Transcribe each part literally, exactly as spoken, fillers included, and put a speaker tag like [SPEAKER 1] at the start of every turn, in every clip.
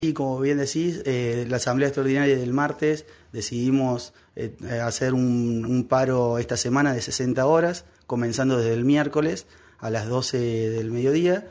[SPEAKER 1] Y como bien decís, eh, la asamblea extraordinaria del martes decidimos eh, hacer un, un paro esta semana de sesenta horas, comenzando desde el miércoles a las doce del mediodía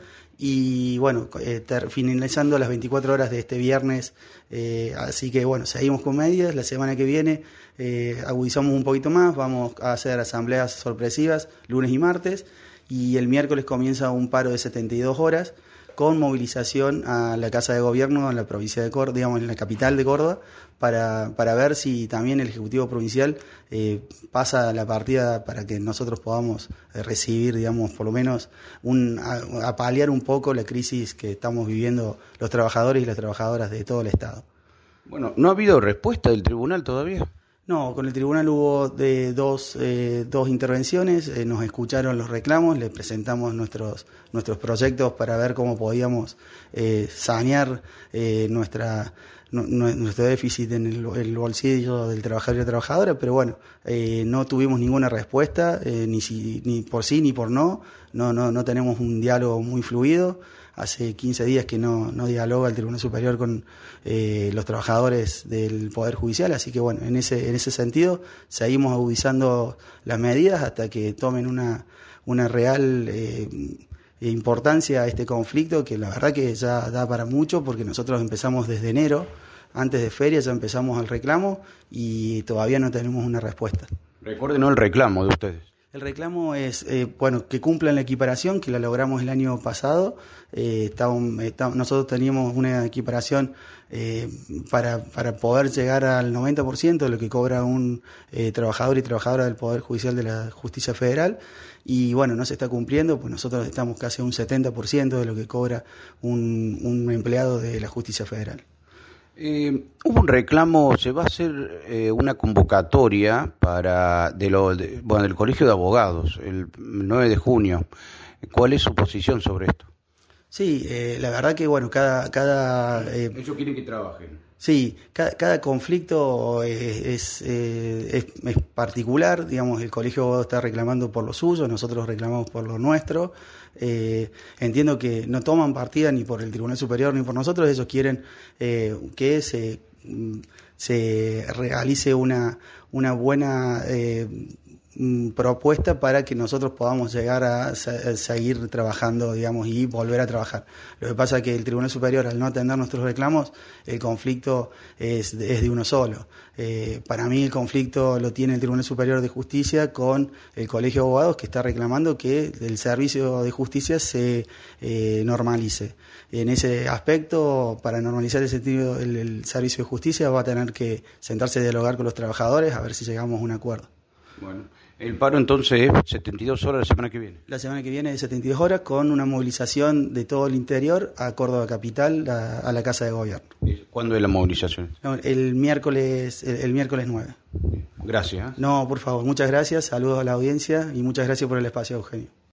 [SPEAKER 1] y bueno, eh, ter, finalizando las veinticuatro horas de este viernes. Eh, así que bueno, seguimos con medidas. La semana que viene eh, agudizamos un poquito más, vamos a hacer asambleas sorpresivas lunes y martes, y el miércoles comienza un paro de setenta y dos horas con movilización a la Casa de Gobierno en la provincia de Córdoba, digamos en la capital de Córdoba, para, para ver si también el Ejecutivo Provincial eh, pasa la partida para que nosotros podamos eh, recibir, digamos, por lo menos un, a, a paliar un poco la crisis que estamos viviendo los trabajadores y las trabajadoras de todo el Estado.
[SPEAKER 2] Bueno, ¿no ha habido respuesta del tribunal todavía?
[SPEAKER 1] No, con el tribunal hubo de dos, eh, dos intervenciones, eh, nos escucharon los reclamos, le presentamos nuestros, nuestros proyectos para ver cómo podíamos eh, sanear eh, nuestra, no, nuestro déficit en el, el bolsillo del trabajador y la trabajadora, pero bueno, eh, no tuvimos ninguna respuesta, eh, ni, si, ni por sí ni por no, no, no, no tenemos un diálogo muy fluido. Hace quince días que no, no dialoga el Tribunal Superior con eh, los trabajadores del Poder Judicial, así que bueno, en ese, en ese sentido seguimos agudizando las medidas hasta que tomen una, una real eh, importancia a este conflicto, que la verdad que ya da para mucho, porque nosotros empezamos desde enero, antes de feria ya empezamos el reclamo y todavía no tenemos una respuesta.
[SPEAKER 2] Recuerden, ¿no?, el reclamo de ustedes.
[SPEAKER 1] El reclamo es, eh, bueno, que cumplan la equiparación, que la logramos el año pasado. Eh, está un, está, nosotros teníamos una equiparación eh, para, para poder llegar al noventa por ciento de lo que cobra un eh, trabajador y trabajadora del Poder Judicial de la Justicia Federal. Y bueno, no se está cumpliendo, pues nosotros estamos casi a un setenta por ciento de lo que cobra un, un empleado de la Justicia Federal.
[SPEAKER 2] Eh, hubo un reclamo, se va a hacer eh, una convocatoria para de lo, de, bueno, del Colegio de Abogados el nueve de junio. ¿Cuál es su posición sobre esto?
[SPEAKER 1] Sí, eh, la verdad que bueno, cada... cada eh,
[SPEAKER 2] Ellos quieren que trabajen.
[SPEAKER 1] Sí, cada, cada conflicto es, es, eh, es, es particular, digamos, el Colegio de Abogados está reclamando por lo suyo, nosotros reclamamos por lo nuestro. Eh, entiendo que no toman partida ni por el Tribunal Superior ni por nosotros, ellos quieren eh, que se, se realice una, una buena eh, propuesta para que nosotros podamos llegar a, a seguir trabajando, digamos, y volver a trabajar. Lo que pasa es que el Tribunal Superior, al no atender nuestros reclamos, el conflicto es, es de uno solo. Eh, para mí el conflicto lo tiene el Tribunal Superior de Justicia con el Colegio de Abogados, que está reclamando que el servicio de justicia se eh, normalice. En ese aspecto, para normalizar el, sentido, el, el servicio de justicia, va a tener que sentarse a dialogar con los trabajadores a ver si llegamos a un acuerdo.
[SPEAKER 2] Bueno, el paro entonces es setenta y dos horas la semana que viene.
[SPEAKER 1] La semana que viene es setenta y dos horas con una movilización de todo el interior a Córdoba Capital, a, a la Casa de Gobierno.
[SPEAKER 2] ¿Cuándo es la movilización?
[SPEAKER 1] No, el miércoles el, el miércoles nueve.
[SPEAKER 2] Gracias. ¿eh?
[SPEAKER 1] No, por favor, muchas gracias, saludos a la audiencia y muchas gracias por el espacio, Eugenio.